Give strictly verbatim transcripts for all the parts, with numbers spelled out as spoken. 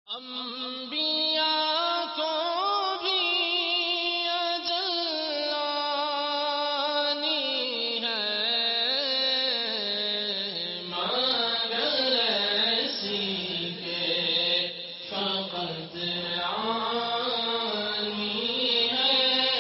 انبیاء کو بھی اجل آنی ہے، مگر ایسی کہ فقط آنی ہے۔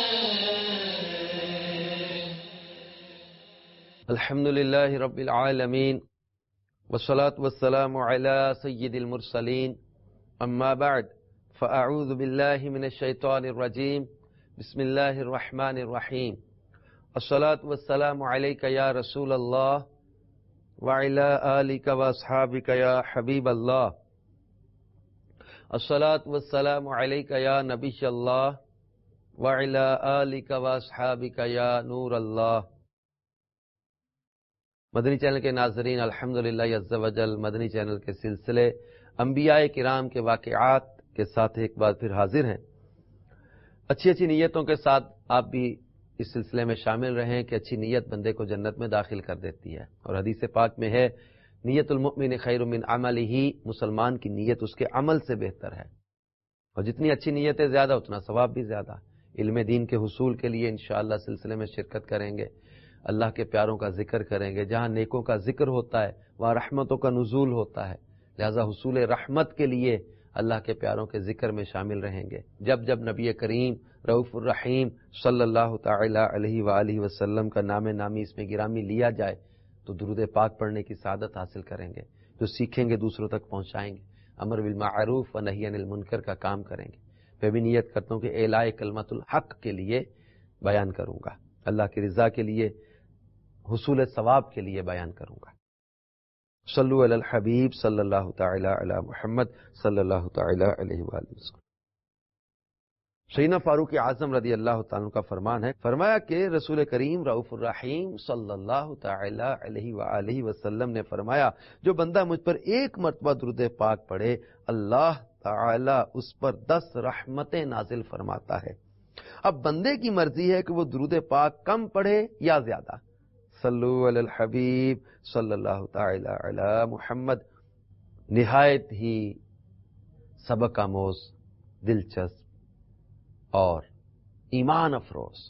الحمد للہ رب العالمین والصلاة والسلام علی سید المرسلین، اما بعد فاعوذ باللہ من الشیطان الرجیم، بسم اللہ الرحمن الرحیم۔ الصلاة والسلام علیک یا رسول اللہ وعلی آلک واصحابک یا حبیب اللہ۔ الصلاة والسلام علیک یا نبی اللہ وعلی آلک واصحابک یا نور اللہ۔ مدنی چینل کے ناظرین، الحمدللہ عز و جل مدنی چینل کے سلسلے انبیاء کرام کے واقعات کے ساتھ ایک بار پھر حاضر ہیں۔ اچھی اچھی نیتوں کے ساتھ آپ بھی اس سلسلے میں شامل رہیں کہ اچھی نیت بندے کو جنت میں داخل کر دیتی ہے، اور حدیث پاک میں ہے نیت المؤمن خیر من عملہ، مسلمان کی نیت اس کے عمل سے بہتر ہے، اور جتنی اچھی نیتیں زیادہ اتنا ثواب بھی زیادہ۔ علم دین کے حصول کے لیے انشاءاللہ سلسلے میں شرکت کریں گے، اللہ کے پیاروں کا ذکر کریں گے، جہاں نیکوں کا ذکر ہوتا ہے وہاں رحمتوں کا نزول ہوتا ہے، لہذا حصول رحمت کے لیے اللہ کے پیاروں کے ذکر میں شامل رہیں گے۔ جب جب نبی کریم رؤوف الرحیم صلی اللہ تعالی علیہ وآلہ وسلم کا نام نامی اس میں گرامی لیا جائے تو درود پاک پڑھنے کی سعادت حاصل کریں گے، جو سیکھیں گے دوسروں تک پہنچائیں گے، امر بالمعروف و نہی عن المنکر کا کام کریں گے۔ میں بھی نیت کرتا ہوں کہ اعلاء کلمت الحق کے لیے بیان کروں گا، اللہ کی رضا کے لیے، حصول ثواب کے لیے بیان کروں گا۔ صلو علی الحبیب صلی اللہ تعالی علی محمد صلی اللہ تعالی علیہ وآلہ وسلم۔ سیدنا فاروق اعظم رضی اللہ تعالیٰ عنہ کا فرمان ہے، فرمایا کہ رسول کریم رؤوف الرحیم صلی اللہ تعالی علیہ وآلہ وسلم نے فرمایا، جو بندہ مجھ پر ایک مرتبہ درود پاک پڑھے اللہ تعالی اس پر دس رحمتیں نازل فرماتا ہے۔ اب بندے کی مرضی ہے کہ وہ درود پاک کم پڑھے یا زیادہ۔ صلو علی الحبیب صلی اللہ تعالی علی محمد۔ نہایت ہی سبق آموز، دلچسپ اور ایمان افروز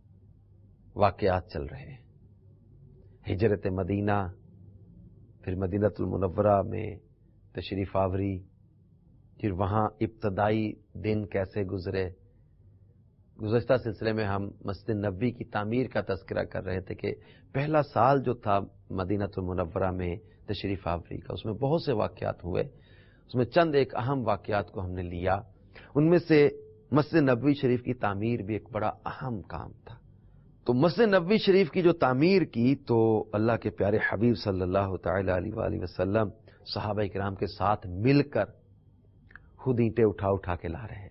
واقعات چل رہے ہیں۔ ہجرت مدینہ، پھر مدینہ المنورہ میں تشریف آوری، پھر وہاں ابتدائی دن کیسے گزرے۔ گزشتہ سلسلے میں ہم مسجد نبوی کی تعمیر کا تذکرہ کر رہے تھے کہ پہلا سال جو تھا مدینہ المنورہ میں تشریف آوری کا، اس میں بہت سے واقعات ہوئے، اس میں چند ایک اہم واقعات کو ہم نے لیا۔ ان میں سے مسجد نبوی شریف کی تعمیر بھی ایک بڑا اہم کام تھا۔ تو مسجد نبوی شریف کی جو تعمیر کی تو اللہ کے پیارے حبیب صلی اللہ تعالی علیہ وآلہ وسلم صحابہ کرام کے ساتھ مل کر خود اینٹیں اٹھا اٹھا کے لا رہے تھے،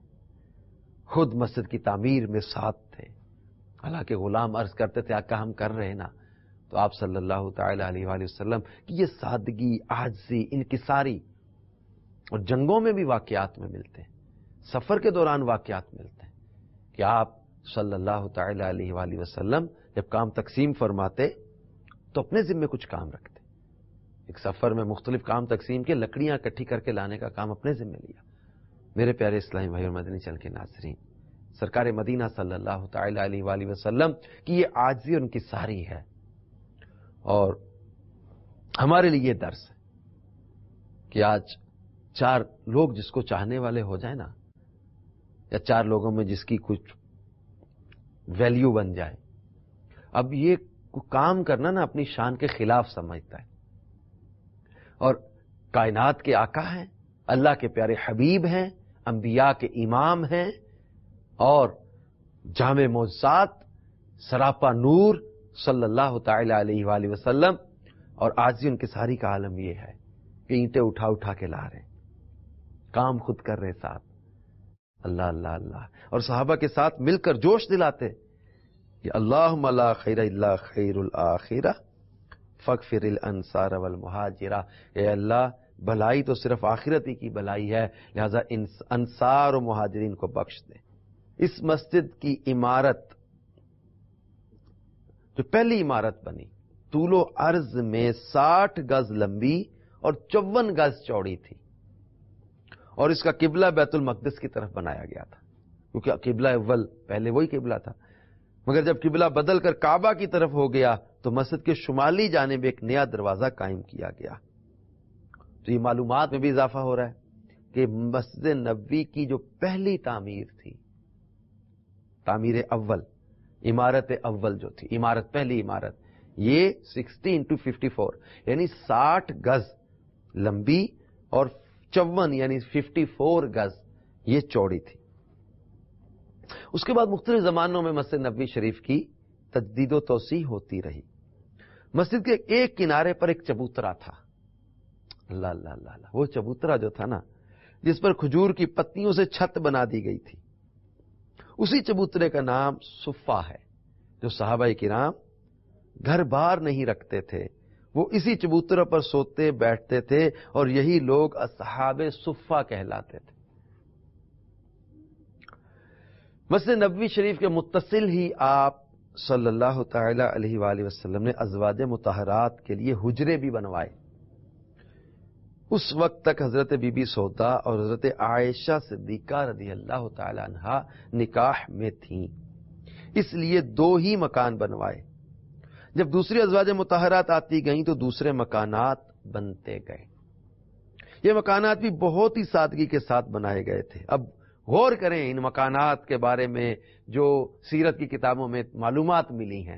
خود مسجد کی تعمیر میں ساتھ تھے۔ اللہ کے غلام عرض کرتے تھے آقا ہم کر رہے نا، تو آپ صلی اللہ تعالی علیہ وآلہ وسلم کی یہ سادگی، عاجزی، انکساری، اور جنگوں میں بھی واقعات میں ملتے ہیں، سفر کے دوران واقعات ملتے ہیں کہ آپ صلی اللہ تعالی علیہ وآلہ وسلم جب کام تقسیم فرماتے تو اپنے ذمہ کچھ کام رکھتے۔ ایک سفر میں مختلف کام تقسیم کے، لکڑیاں اکٹھی کر کے لانے کا کام اپنے ذمہ لیا۔ میرے پیارے اسلامی بھائی اور مدنی چینل کے ناظرین، سرکار مدینہ صلی اللہ تعالی علیہ وآلہ وسلم کی یہ عاجزی اور انکساری ہے، اور ہمارے لیے یہ درس ہے کہ آج چار لوگ جس کو چاہنے والے ہو جائیں نا، یا چار لوگوں میں جس کی کچھ ویلیو بن جائے، اب یہ کام کرنا نا اپنی شان کے خلاف سمجھتا ہے، اور کائنات کے آقا ہیں، اللہ کے پیارے حبیب ہیں، انبیاء کے امام ہیں، اور جامع معجزات سراپا نور صلی اللہ تعالی علیہ وآلہ وسلم، اور عاجزی ان کی ساری کا عالم یہ ہے کہ اینٹیں اٹھا اٹھا کے لا رہے ہیں، کام خود کر رہے ساتھ، اللہ اللہ اللہ، اور صحابہ کے ساتھ مل کر جوش دلاتے کہ اللہم لا خیر الا خیر الآخرہ فاغفر الانصار والمہاجرہ، اے اللہ بھلائی تو صرف آخرتی کی بھلائی ہے، لہذا انصار و مہاجرین کو بخش دے۔ اس مسجد کی عمارت جو پہلی عمارت بنی طول و عرض میں ساٹھ گز لمبی اور چون گز چوڑی تھی، اور اس کا قبلہ بیت المقدس کی طرف بنایا گیا تھا، کیونکہ قبلہ اول پہلے وہی قبلہ تھا، مگر جب قبلہ بدل کر کعبہ کی طرف ہو گیا تو مسجد کے شمالی جانب ایک نیا دروازہ قائم کیا گیا۔ تو یہ معلومات میں بھی اضافہ ہو رہا ہے کہ مسجد نبوی کی جو پہلی تعمیر تھی، تعمیر اول، عمارت اول جو تھی، عمارت پہلی عمارت، یہ سکسٹی انٹو ففٹی فور یعنی ساٹھ گز لمبی اور چون یعنی ففٹی فور گز یہ چوڑی تھی۔ اس کے بعد مختلف زمانوں میں مسجد نبوی شریف کی تجدید و توسیع ہوتی رہی۔ مسجد کے ایک کنارے پر ایک چبوترا تھا، اللہ اللہ اللہ اللہ، وہ چبوترا جو تھا نا جس پر کھجور کی پتیوں سے چھت بنا دی گئی تھی، اسی چبوترے کا نام صفہ ہے۔ جو صحابہ کرام گھر بار نہیں رکھتے تھے وہ اسی چبوترے پر سوتے بیٹھتے تھے، اور یہی لوگ اصحاب صفہ کہلاتے تھے۔ مسجد نبوی شریف کے متصل ہی آپ صلی اللہ تعالی علیہ وآلہ وسلم نے ازواج مطہرات کے لیے حجرے بھی بنوائے۔ اس وقت تک حضرت بی بی سودا اور حضرت عائشہ صدیقہ رضی اللہ تعالی عنہا نکاح میں تھیں، اس لیے دو ہی مکان بنوائے۔ جب دوسری ازواج مطہرات آتی گئیں تو دوسرے مکانات بنتے گئے۔ یہ مکانات بھی بہت ہی سادگی کے ساتھ بنائے گئے تھے۔ اب غور کریں ان مکانات کے بارے میں جو سیرت کی کتابوں میں معلومات ملی ہیں۔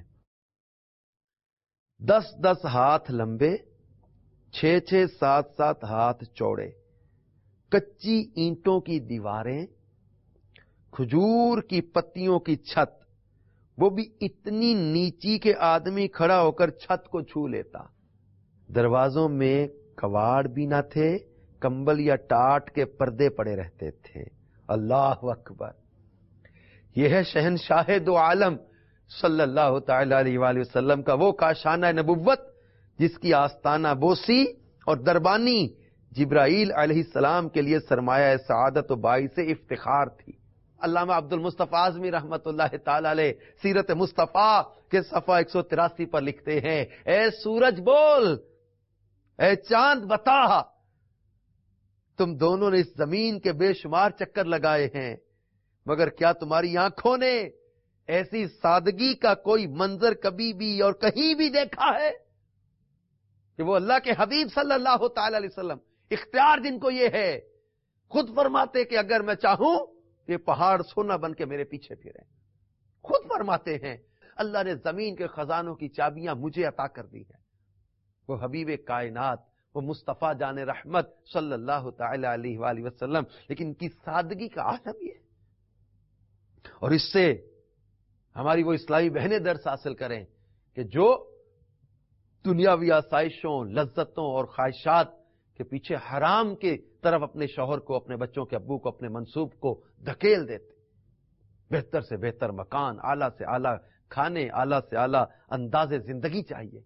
دس دس ہاتھ لمبے، چھ چھ سات سات ہاتھ چوڑے، کچی اینٹوں کی دیواریں، کھجور کی پتیوں کی چھت، وہ بھی اتنی نیچی کہ آدمی کھڑا ہو کر چھت کو چھو لیتا۔ دروازوں میں کواڑ بھی نہ تھے، کمبل یا ٹاٹ کے پردے پڑے رہتے تھے۔ اللہ اکبر! یہ ہے شہنشاہ دو عالم صلی اللہ تعالی علیہ وآلہ وسلم کا وہ کاشانہ نبوت جس کی آستانہ بوسی اور دربانی جبرائیل علیہ السلام کے لیے سرمایہ سعادت و باعث افتخار تھی۔ علامہ عبد المصطفیٰ اعظمی رحمت اللہ تعالی علیہ سیرت مصطفیٰ کے صفحہ ایک سو تراسی پر لکھتے ہیں، اے سورج بول، اے چاند بتا، تم دونوں نے اس زمین کے بے شمار چکر لگائے ہیں، مگر کیا تمہاری آنکھوں نے ایسی سادگی کا کوئی منظر کبھی بھی اور کہیں بھی دیکھا ہے؟ کہ وہ اللہ کے حبیب صلی اللہ تعالی علیہ وسلم، اختیار جن کو یہ ہے، خود فرماتے کہ اگر میں چاہوں یہ پہاڑ سونا بن کے میرے پیچھے پھریں۔ خود فرماتے ہیں اللہ نے زمین کے خزانوں کی چابیاں مجھے عطا کر دی ہیں۔ وہ حبیب کائنات، وہ مصطفیٰ جان رحمت صلی اللہ تعالی علیہ وآلہ وسلم، لیکن ان کی سادگی کا عالم یہ ہے۔ اور اس سے ہماری وہ اسلامی بہنیں درس حاصل کریں کہ جو دنیاوی آسائشوں، لذتوں اور خواہشات کے پیچھے حرام کی طرف اپنے شوہر کو، اپنے بچوں کے ابو کو، اپنے منصوب کو دھکیل دیتے، بہتر سے بہتر مکان، اعلیٰ سے اعلیٰ کھانے، اعلیٰ سے اعلیٰ انداز زندگی چاہیے،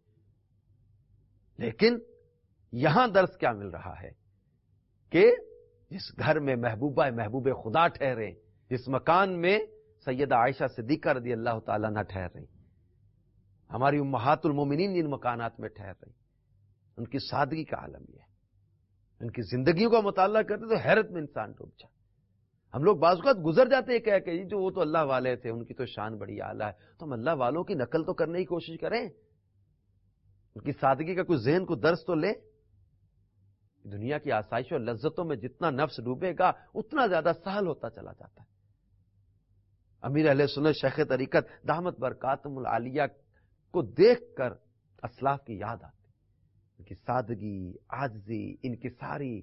لیکن یہاں درس کیا مل رہا ہے کہ جس گھر میں محبوبہ محبوب خدا ٹھہرے، جس مکان میں سیدہ عائشہ صدیقہ رضی اللہ تعالیٰ عنہ ٹھہر رہی، ہماری امہات المومنین جن مکانات میں ٹھہر رہی، ان کی سادگی کا عالم یہ ہے۔ ان کی زندگیوں کا مطالعہ کرتے تو حیرت میں انسان ڈوب جائے۔ ہم لوگ بعض اوقات گزر جاتے ہیں کہہ کہ جو وہ تو اللہ والے تھے، ان کی تو شان بڑی اعلیٰ ہے، تو ہم اللہ والوں کی نقل تو کرنے کی کوشش کریں، ان کی سادگی کا کوئی ذہن کو درس تو لیں۔ دنیا کی آسائش اور لذتوں میں جتنا نفس ڈوبے گا اتنا زیادہ سہل ہوتا چلا جاتا ہے۔ امیر اہل سنت شیخ طریقت دامت برکاتہم العالیہ کو دیکھ کر اسلاف کی یاد آتی، ان کی سادگی، عاجزی، انکساری،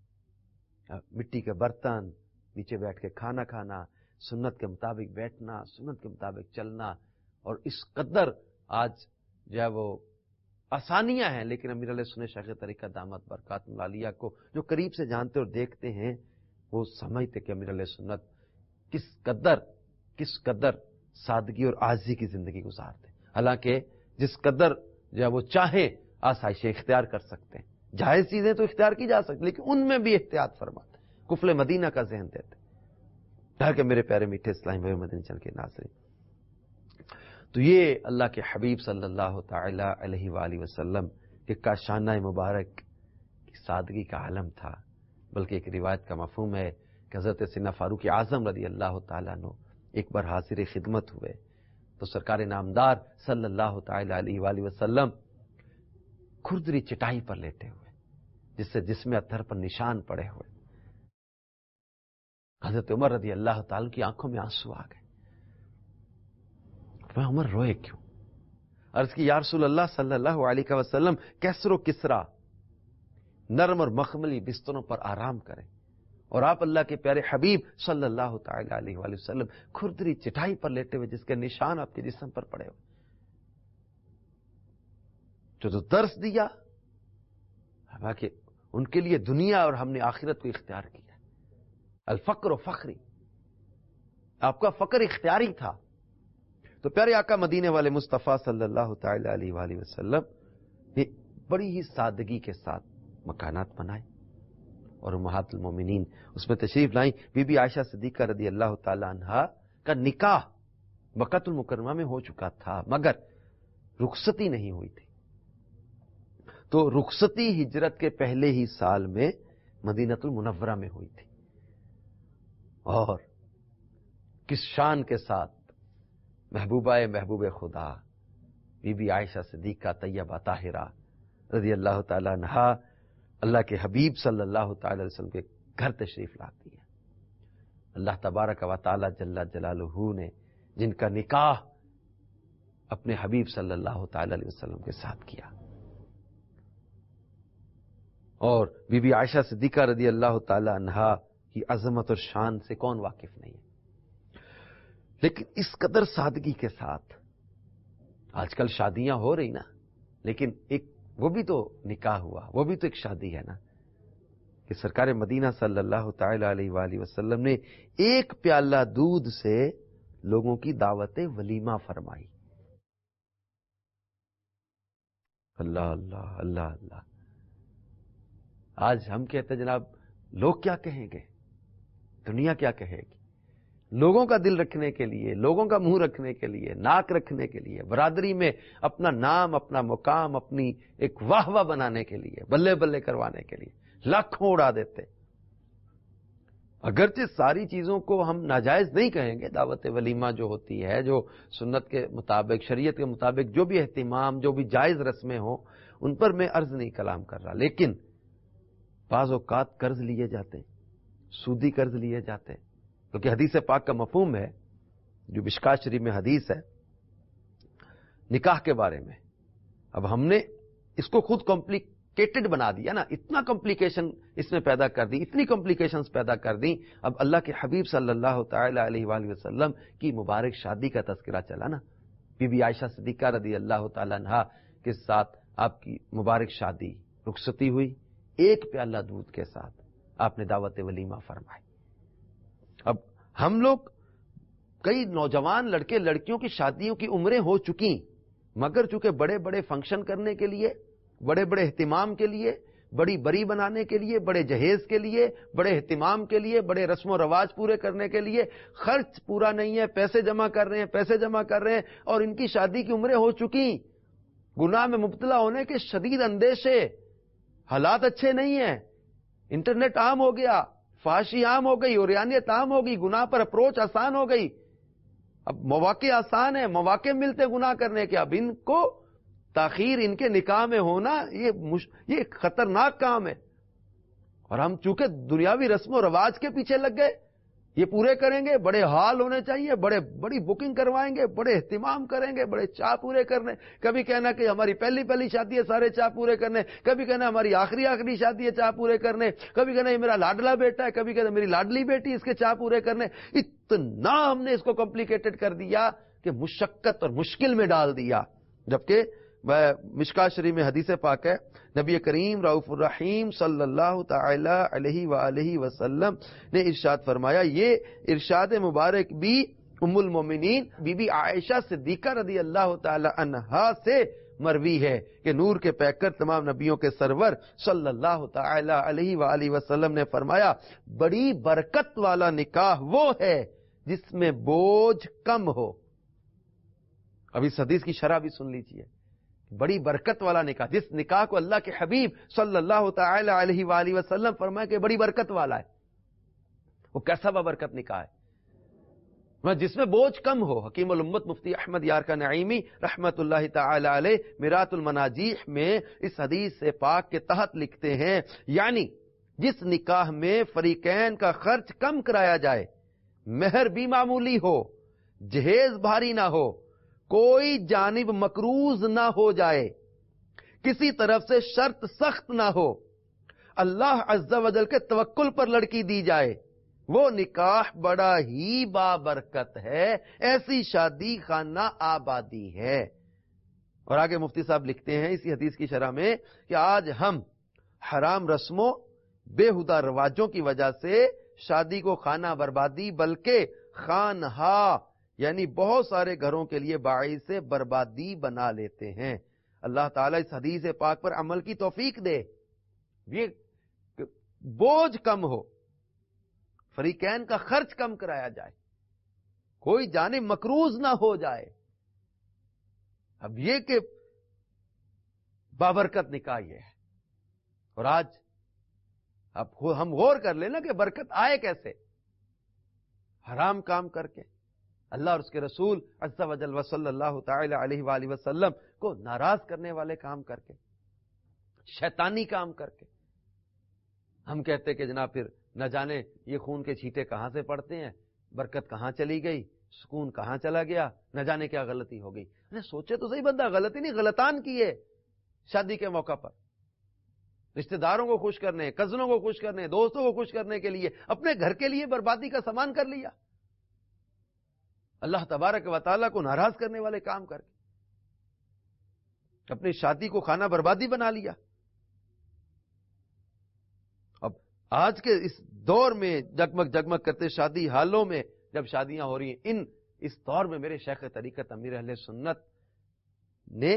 مٹی کے برتن، نیچے بیٹھ کے کھانا کھانا، سنت کے مطابق بیٹھنا، سنت کے مطابق چلنا، اور اس قدر آج جو ہے وہ آسانیاں ہیں، لیکن امیر علیہ سنت شیخ طریقت دامت برکاتہم العالیہ کو جو قریب سے جانتے اور دیکھتے ہیں وہ سمجھتے کہ امیر علیہ سنت کس قدر کس قدر سادگی اور عاجزی کی زندگی گزارتے، حالانکہ جس قدر جو ہے وہ چاہیں آسائشیں اختیار کر سکتے ہیں، جائز چیزیں تو اختیار کی جا سکتی، لیکن ان میں بھی احتیاط فرماتے، کفل مدینہ کا ذہن دیتے۔ ڈر کے میرے پیارے میٹھے اسلامی بھائی مدنی چینل کے ناظرین، تو یہ اللہ کے حبیب صلی اللہ تعالی علیہ وآلہ وسلم کے کاشانہ مبارک کی سادگی کا عالم تھا۔ بلکہ ایک روایت کا مفہوم ہے کہ حضرت سیدنا فاروق اعظم رضی اللہ تعالیٰ عنہ ایک بار حاضر خدمت ہوئے تو سرکار نامدار صلی اللہ تعالی علیہ وآلہ وسلم کھردری چٹائی پر لیٹے ہوئے، جس سے جسم اطہر پر نشان پڑے ہوئے. حضرت عمر رضی اللہ تعالیٰ کی آنکھوں میں آنسو آ گئے. میں عمر روئے کیوں؟ عرض کی یا رسول اللہ صلی اللہ علیہ وسلم کیسر و کسرا نرم اور مخملی بستروں پر آرام کریں، اور آپ اللہ کے پیارے حبیب صلی اللہ تعالی علیہ وآلہ وسلم کھردری چٹائی پر لیٹے ہوئے جس کے نشان آپ کے جسم پر پڑے ہوئے. جو تو درس دیا کہ ان کے لیے دنیا اور ہم نے آخرت کو اختیار کیا. الفقر و فخری، آپ کا فقر اختیاری تھا. تو پیارے آقا مدینے والے مصطفیٰ صلی اللہ تعالی علیہ وآلہ وسلم نے بڑی ہی سادگی کے ساتھ مکانات بنائے اور امہات المومنین اس میں تشریف لائیں. بی بی عائشہ صدیقہ رضی اللہ تعالی عنہا کا نکاح مکہ المکرمہ میں ہو چکا تھا مگر رخصتی نہیں ہوئی تھی. تو رخصتی ہجرت کے پہلے ہی سال میں مدینہ المنورہ میں ہوئی تھی. اور کس شان کے ساتھ محبوبہ محبوب خدا بی بی عائشہ صدیقہ طیبہ طاہرہ رضی اللہ تعالی عنہا اللہ کے حبیب صلی اللہ تعالی علیہ وسلم کے گھر تشریف لاتی ہے. اللہ تبارک و تعالی جل جلالہ نے جن کا نکاح اپنے حبیب صلی اللہ تعالی علیہ وسلم کے ساتھ کیا. اور بی بی عائشہ صدیقہ رضی اللہ تعالی عنہا کی عظمت اور شان سے کون واقف نہیں ہے. لیکن اس قدر سادگی کے ساتھ آج کل شادیاں ہو رہی نا، لیکن ایک وہ بھی تو نکاح ہوا، وہ بھی تو ایک شادی ہے نا، کہ سرکار مدینہ صلی اللہ تعالی علیہ وآلہ وسلم نے ایک پیالہ دودھ سے لوگوں کی دعوت ولیمہ فرمائی. اللہ اللہ اللہ اللہ. آج ہم کہتے ہیں جناب لوگ کیا کہیں گے، دنیا کیا کہے گی. لوگوں کا دل رکھنے کے لیے، لوگوں کا منہ رکھنے کے لیے، ناک رکھنے کے لیے، برادری میں اپنا نام، اپنا مقام، اپنی ایک واہ واہ بنانے کے لیے، بلے بلے کروانے کے لیے لاکھوں اڑا دیتے. اگرچہ ساری چیزوں کو ہم ناجائز نہیں کہیں گے، دعوت ولیمہ جو ہوتی ہے، جو سنت کے مطابق، شریعت کے مطابق جو بھی اہتمام، جو بھی جائز رسمیں ہوں، ان پر میں عرض نہیں کلام کر رہا. لیکن بعض اوقات قرض لیے جاتے ہیں، سودی قرض لیے جاتے ہیں، کیونکہ حدیث پاک کا مفہوم ہے جو مشکات شریف میں حدیث ہے نکاح کے بارے میں. اب ہم نے اس کو خود کمپلیکیٹڈ بنا دیا نا، اتنا کمپلیکیشن اس میں پیدا کر دی، اتنی کمپلیکیشنز پیدا کر دی. اب اللہ کے حبیب صلی اللہ تعالی علیہ وآلہ وسلم کی مبارک شادی کا تذکرہ چلا نا، بی بی عائشہ صدیقہ رضی اللہ تعالی عنہا کے ساتھ آپ کی مبارک شادی رخصتی ہوئی. ایک پیالہ دودھ کے ساتھ آپ نے دعوت ولیمہ فرمائی. اب ہم لوگ کئی نوجوان لڑکے لڑکیوں کی شادیوں کی عمریں ہو چکی، مگر چونکہ بڑے بڑے فنکشن کرنے کے لیے، بڑے بڑے اہتمام کے لیے، بڑی بری بنانے کے لیے، بڑے جہیز کے لیے، بڑے اہتمام کے لیے، بڑے رسم و رواج پورے کرنے کے لیے خرچ پورا نہیں ہے، پیسے جمع کر رہے ہیں پیسے جمع کر رہے ہیں اور ان کی شادی کی عمریں ہو چکی. گناہ میں مبتلا ہونے کے شدید اندیشے، حالات اچھے نہیں ہیں، انٹرنیٹ عام ہو گیا، فحاشی عام ہو گئی، اوریانیت عام ہو گئی، گناہ پر اپروچ آسان ہو گئی. اب مواقع آسان ہے، مواقع ملتے گناہ کرنے کے. اب ان کو تاخیر ان کے نکاح میں ہونا یہ مش... یہ خطرناک کام ہے. اور ہم چونکہ دنیاوی رسم و رواج کے پیچھے لگ گئے، یہ پورے کریں گے، بڑے ہال ہونے چاہیے، بڑے بڑی بکنگ کروائیں گے، بڑے اہتمام کریں گے، بڑے چاہ پورے کرنے. کبھی کہنا کہ ہماری پہلی پہلی شادی ہے سارے چاہ پورے کرنے، کبھی کہنا ہماری آخری آخری شادی ہے چاہ پورے کرنے، کبھی کہنا یہ میرا لاڈلا بیٹا ہے، کبھی کہنا میری لاڈلی بیٹی، اس کے چاہ پورے کرنے. اتنا ہم نے اس کو کمپلیکیٹڈ کر دیا کہ مشقت اور مشکل میں ڈال دیا. جبکہ مشکات شریف میں حدیث پاک ہے، نبی کریم رؤوف الرحیم صلی اللہ تعالی علیہ وآلہ وسلم نے ارشاد فرمایا. یہ ارشاد مبارک بھی ام المومنین بی بی عائشہ صدیقہ رضی اللہ تعالی عنہا سے مروی ہے کہ نور کے پیکر تمام نبیوں کے سرور صلی اللہ تعالی علیہ وآلہ وسلم نے فرمایا، بڑی برکت والا نکاح وہ ہے جس میں بوجھ کم ہو. اب اس حدیث کی شرح بھی سن لیجئے. بڑی برکت والا نکاح، جس نکاح کو اللہ کے حبیب صلی اللہ تعالی علیہ وآلہ وسلم فرمایا کہ بڑی برکت والا ہے، وہ کیسا بابرکت نکاح ہے جس میں بوجھ کم ہو۔ حکیم الامت مفتی احمد یارکا نعیمی رحمت اللہ تعالی علیہ میرات المناجیح میں اس حدیث سے پاک کے تحت لکھتے ہیں، یعنی جس نکاح میں فریقین کا خرچ کم کرایا جائے، مہر بھی معمولی ہو، جہیز بھاری نہ ہو، کوئی جانب مکروز نہ ہو جائے، کسی طرف سے شرط سخت نہ ہو، اللہ عز و جل کے توکل پر لڑکی دی جائے، وہ نکاح بڑا ہی بابرکت ہے، ایسی شادی خانہ آبادی ہے۔ اور آگے مفتی صاحب لکھتے ہیں اسی حدیث کی شرح میں کہ آج ہم حرام رسموں، بےہودہ رواجوں کی وجہ سے شادی کو خانہ بربادی بلکہ خانہا یعنی بہت سارے گھروں کے لیے باعث بربادی بنا لیتے ہیں۔ اللہ تعالیٰ اس حدیث پاک پر عمل کی توفیق دے، یہ بوجھ کم ہو، فریقین کا خرچ کم کرایا جائے، کوئی جانب مکروز نہ ہو جائے۔ اب یہ کہ بابرکت نکاح یہ ہے، اور آج اب ہم غور کر لیں نا کہ برکت آئے کیسے؟ حرام کام کر کے، اللہ اور اس کے رسول عز و جل صلی اللہ تعالی علیہ وآلہ وسلم کو ناراض کرنے والے کام کر کے، شیطانی کام کر کے۔ ہم کہتے کہ جناب پھر نہ جانے یہ خون کے چھینٹے کہاں سے پڑتے ہیں، برکت کہاں چلی گئی، سکون کہاں چلا گیا، نہ جانے کیا غلطی ہو گئی۔ سوچے تو صحیح، بندہ غلطی نہیں غلطان کیے شادی کے موقع پر، رشتہ داروں کو خوش کرنے، کزنوں کو خوش کرنے، دوستوں کو خوش کرنے کے لیے اپنے گھر کے لیے بربادی کا سامان کر لیا، اللہ تبارک و تعالیٰ کو ناراض کرنے والے کام کر کے اپنی شادی کو خانہ بربادی بنا لیا۔ اب آج کے اس دور میں جگمگ جگمگ کرتے شادی حالوں میں جب شادیاں ہو رہی ہیں، ان اس دور میں میرے شیخ طریقت امیر اہل سنت نے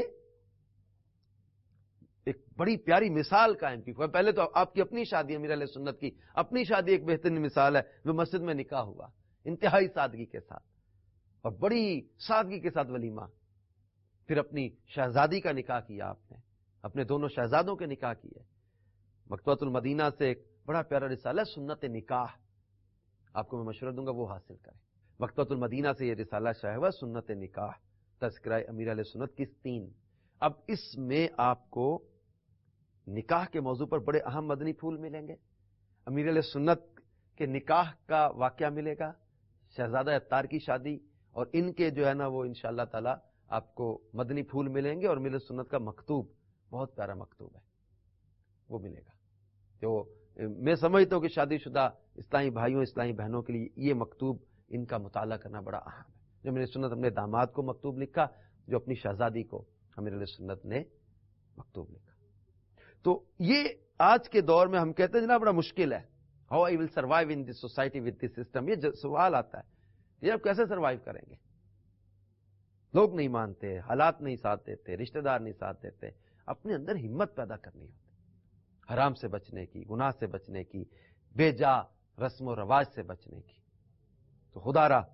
ایک بڑی پیاری مثال قائم کی۔ پہلے تو آپ کی اپنی شادی امیر اہل سنت کی اپنی شادی ایک بہترین مثال ہے، وہ مسجد میں نکاح ہوا انتہائی سادگی کے ساتھ اور بڑی سادگی کے ساتھ ولیمہ، پھر اپنی شہزادی کا نکاح کیا آپ نے، اپنے دونوں شہزادوں کے نکاح کیے۔ مکتبۃ المدینہ سے ایک بڑا پیارا رسالہ سنت نکاح، آپ کو میں مشورہ دوں گا وہ حاصل کریں۔ مکتبۃ المدینہ سے یہ رسالہ شائع ہوا سنت نکاح، تذکرہ امیر اہل سنت کی تین۔ اب اس میں آپ کو نکاح کے موضوع پر بڑے اہم مدنی پھول ملیں گے، امیر اہل سنت کے نکاح کا واقعہ ملے گا، شہزادہ عطار کی شادی، اور ان کے جو ہے نا وہ انشاءاللہ تعالی آپ کو مدنی پھول ملیں گے، اور امیر اہل سنت کا مکتوب بہت پیارا مکتوب ہے وہ ملے گا، جو میں سمجھتا ہوں کہ شادی شدہ اسلامی بھائیوں اسلامی بہنوں کے لیے یہ مکتوب ان کا مطالعہ کرنا بڑا اہم ہے۔ جو امیر سنت اپنے داماد کو مکتوب لکھا، جو اپنی شہزادی کو امیر اہل سنت نے مکتوب لکھا۔ تو یہ آج کے دور میں ہم کہتے ہیں جناب بڑا مشکل ہے، how I will survive in this society with this system, یہ سوال آتا ہے یہ آپ کیسے سروائیو کریں گے؟ لوگ نہیں مانتے، حالات نہیں ساتھ دیتے، رشتہ دار نہیں ساتھ دیتے، اپنے اندر ہمت پیدا کرنی ہوتی، حرام سے بچنے کی، گناہ سے بچنے کی، بے جا رسم و رواج سے بچنے کی۔ تو خدا را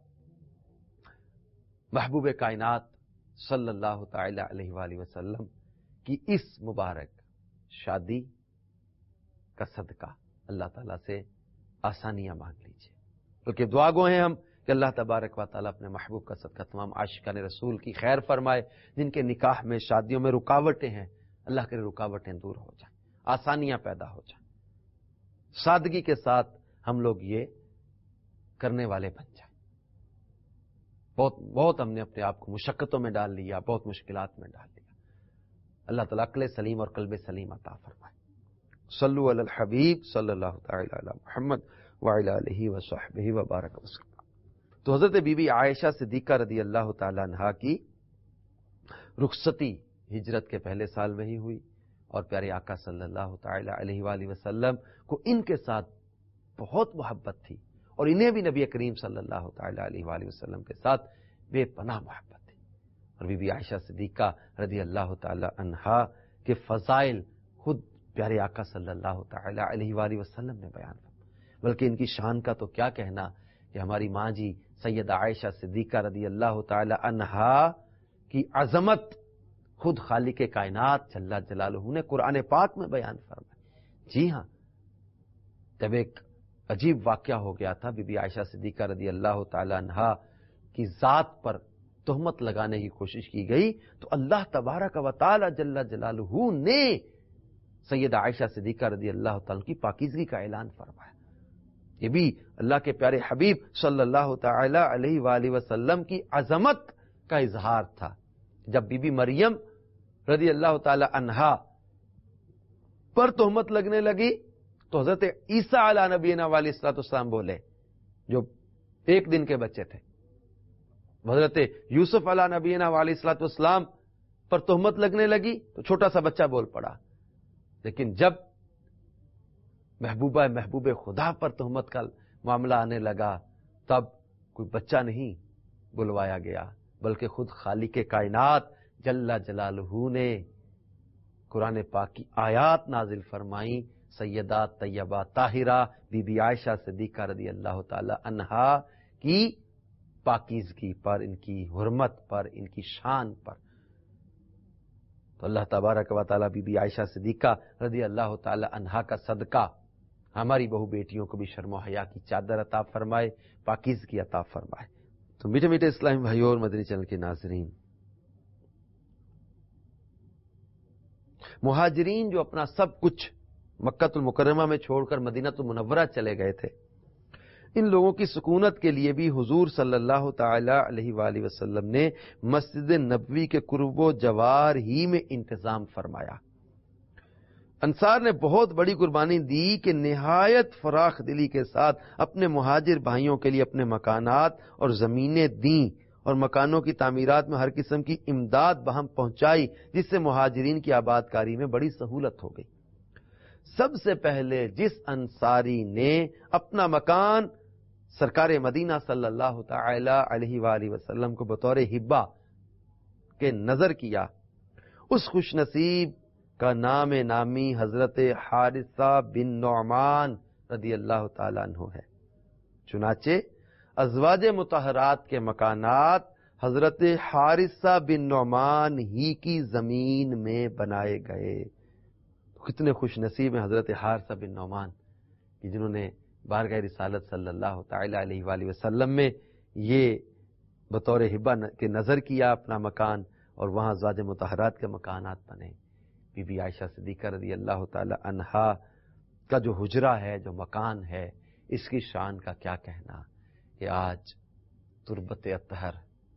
محبوب کائنات صلی اللہ تعالی علیہ وآلہ وسلم کی اس مبارک شادی کا صدقہ اللہ تعالیٰ سے آسانیاں مانگ لیجیے، کیونکہ دعا گو ہیں ہم کہ اللہ تبارک و تعالیٰ اپنے محبوب کا صدقہ تمام عاشقان رسول کی خیر فرمائے، جن کے نکاح میں شادیوں میں رکاوٹیں ہیں، اللہ کے رکاوٹیں دور ہو جائیں، آسانیاں پیدا ہو جائیں، سادگی کے ساتھ ہم لوگ یہ کرنے والے بن جائیں۔ بہت بہت ہم نے اپنے آپ کو مشقتوں میں ڈال لیا، بہت مشکلات میں ڈال لیا۔ اللہ تعالیٰ عقل سلیم اور قلب سلیم عطا فرمائے۔ صلو علی الحبیب صلی اللہ تعالی علی محمد وعلی آلہ وصحبہ وبارک وسلم۔ تو حضرت بی بی عائشہ صدیقہ رضی اللہ تعالی عنہا کی رخصتی ہجرت کے پہلے سال میں ہی ہوئی، اور پیارے آقا صلی اللہ تعالی علیہ وآلہ وسلم کو ان کے ساتھ بہت محبت تھی، اور انہیں بھی نبی کریم صلی اللہ تعالی علیہ وآلہ وسلم کے ساتھ بے پناہ محبت تھی۔ اور بی بی عائشہ صدیقہ رضی اللہ تعالی عنہا کے فضائل خود پیارے آقا صلی اللہ تعالی علیہ وآلہ وسلم نے بیان فرمایا، بلکہ ان کی شان کا تو کیا کہنا کہ ہماری ماں جی سیدہ عائشہ صدیقہ رضی اللہ تعالی عنہا کی عظمت خود خالق کائنات جل جلالہ نے قرآن پاک میں بیان فرمایا۔ جی ہاں، جب ایک عجیب واقعہ ہو گیا تھا، بی بی عائشہ صدیقہ رضی اللہ تعالی عنہا کی ذات پر تہمت لگانے کی کوشش کی گئی، تو اللہ تبارک و تعالی جل جلالہ نے سیدہ عائشہ صدیقہ رضی اللہ تعالی کی پاکیزگی کا اعلان فرمایا۔ یہ بھی اللہ کے پیارے حبیب صلی اللہ تعالی علیہ وآلہ وسلم کی عظمت کا اظہار تھا۔ جب بی بی مریم رضی اللہ تعالی عنہا پر تہمت لگنے لگی تو حضرت عیسیٰ علیہ نبینا علیہ الصلوۃ والسلام بولے، جو ایک دن کے بچے تھے۔ حضرت یوسف علیہ نبینا علیہ الصلوۃ والسلام پر تہمت لگنے لگی تو چھوٹا سا بچہ بول پڑا، لیکن جب محبوبہ محبوب خدا پر تہمت کا معاملہ آنے لگا تب کوئی بچہ نہیں بلوایا گیا، بلکہ خود خالق کائنات جل جلالہ نے قرآن پاک کی آیات نازل فرمائیں، سیدہ طیبہ طاہرہ بی بی عائشہ صدیقہ رضی اللہ تعالی عنہا کی پاکیزگی پر، ان کی حرمت پر، ان کی شان پر۔ تو اللہ تبارک و تعالی بی بی عائشہ صدیقہ رضی اللہ تعالی عنہا کا صدقہ ہماری بہو بیٹیوں کو بھی شرم و حیا کی چادر عطا فرمائے، پاکیزگی عطا فرمائے۔ تو میٹھے میٹھے اسلامی بھائیوں اور مدنی چینل کے ناظرین، مہاجرین جو اپنا سب کچھ مکہ المکرمہ میں چھوڑ کر مدینہ المنورہ چلے گئے تھے، ان لوگوں کی سکونت کے لیے بھی حضور صلی اللہ تعالی علیہ وآلہ وسلم نے مسجد نبوی کے قرب و جوار ہی میں انتظام فرمایا۔ انصار نے بہت بڑی قربانی دی کہ نہایت فراخ دلی کے ساتھ اپنے مہاجر بھائیوں کے لیے اپنے مکانات اور زمینیں دیں اور مکانوں کی تعمیرات میں ہر قسم کی امداد بہم پہنچائی، جس سے مہاجرین کی آباد کاری میں بڑی سہولت ہو گئی۔ سب سے پہلے جس انصاری نے اپنا مکان سرکار مدینہ صلی اللہ تعالی علیہ وآلہ وسلم کو بطور ہبہ کے نظر کیا، اس خوش نصیب کا نام نامی حضرت حارثہ بن نعمان رضی اللہ تعالی عنہ ہے۔ چنانچہ ازواج مطہرات کے مکانات حضرت حارثہ بن نعمان ہی کی زمین میں بنائے گئے۔ کتنے خوش نصیب ہیں حضرت حارثہ بن نعمان کہ جنہوں نے بارگاہ رسالت صلی اللہ تعالی علیہ وآلہ وسلم میں یہ بطور ہبہ کے نظر کیا اپنا مکان، اور وہاں ازواج مطہرات کے مکانات بنے۔ بی بی عائشہ صدیقہ رضی اللہ تعالی عنہا کا جو حجرہ ہے، جو مکان ہے، اس کی شان کا کیا کہنا کہ آج تربت اطہر،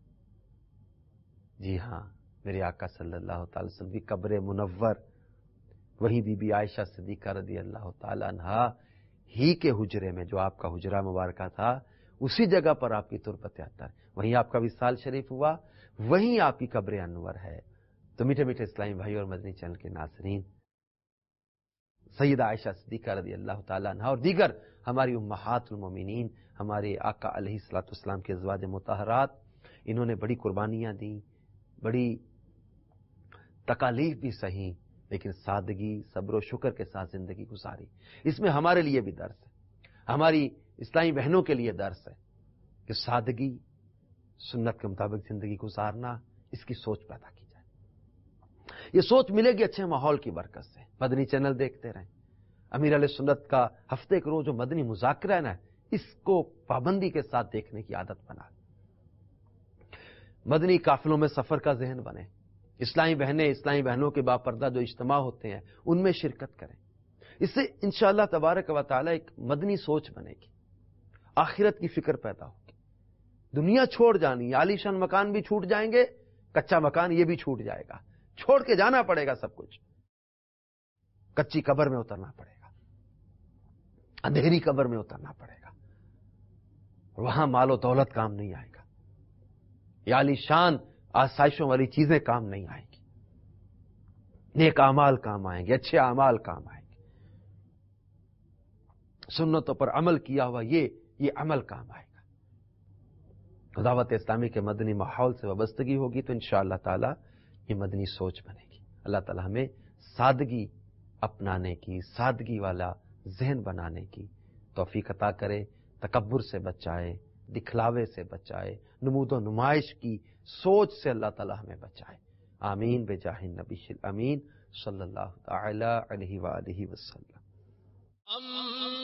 جی ہاں، میرے آقا صلی اللہ تعالی وسلم کی قبر منور وہی بی بی عائشہ صدیقہ رضی اللہ تعالی عنہا ہی کے حجرے میں، جو آپ کا حجرہ مبارکہ تھا، اسی جگہ پر آپ کی تربت اطہر، وہیں آپ کا وصال شریف ہوا، وہیں آپ کی قبر انور ہے۔ تو میٹھے میٹھے اسلامی بھائی اور مدنی چینل کے ناظرین، سیدہ عائشہ صدیقہ رضی اللہ تعالی عنہا اور دیگر ہماری امہات المومنین، ہمارے آقا علیہ الصلوۃ والسلام کے ازواج مطہرات، انہوں نے بڑی قربانیاں دیں، بڑی تکالیف بھی سہی، لیکن سادگی، صبر و شکر کے ساتھ زندگی گزاری۔ اس میں ہمارے لیے بھی درس ہے، ہماری اسلامی بہنوں کے لیے درس ہے کہ سادگی، سنت کے مطابق زندگی گزارنا، اس کی سوچ پیدا کی جائے۔ یہ سوچ ملے گی اچھے ماحول کی برکت سے۔ مدنی چینل دیکھتے رہیں، امیر علیہ سنت کا ہفتے کے روز جو مدنی مذاکرہ ہے نا، اس کو پابندی کے ساتھ دیکھنے کی عادت بنا، مدنی قافلوں میں سفر کا ذہن بنے، اسلامی بہنیں، اسلامی بہنوں کے باپردہ جو اجتماع ہوتے ہیں ان میں شرکت کریں۔ اس سے انشاءاللہ تبارک و تعالی ایک مدنی سوچ بنے گی، آخرت کی فکر پیدا ہوگی۔ دنیا چھوڑ جانی، عالی شان مکان بھی چھوٹ جائیں گے، کچا مکان یہ بھی چھوٹ جائے گا، چھوڑ کے جانا پڑے گا سب کچھ، کچی قبر میں اترنا پڑے گا، اندھیری قبر میں اترنا پڑے گا، وہاں مال و دولت کام نہیں آئے گا، یہ عالی شان آسائشوں والی چیزیں کام نہیں آئیں گی، نیک اعمال کام آئیں گے، اچھے اعمال کام آئیں گے، سنتوں پر عمل کیا ہوا یہ یہ عمل کام آئے گا۔ دعوت اسلامی کے مدنی ماحول سے وابستگی ہوگی تو انشاءاللہ تعالی یہ مدنی سوچ بنے گی۔ اللہ تعالی ہمیں سادگی اپنانے کی، سادگی والا ذہن بنانے کی توفیق عطا کرے، تکبر سے بچائے، دکھلاوے سے بچائے، نمود و نمائش کی سوچ سے اللہ تعالی ہمیں بچائے۔ آمین بجاہ النبی الامین صلی اللہ تعالی علیہ وآلہ وسلم.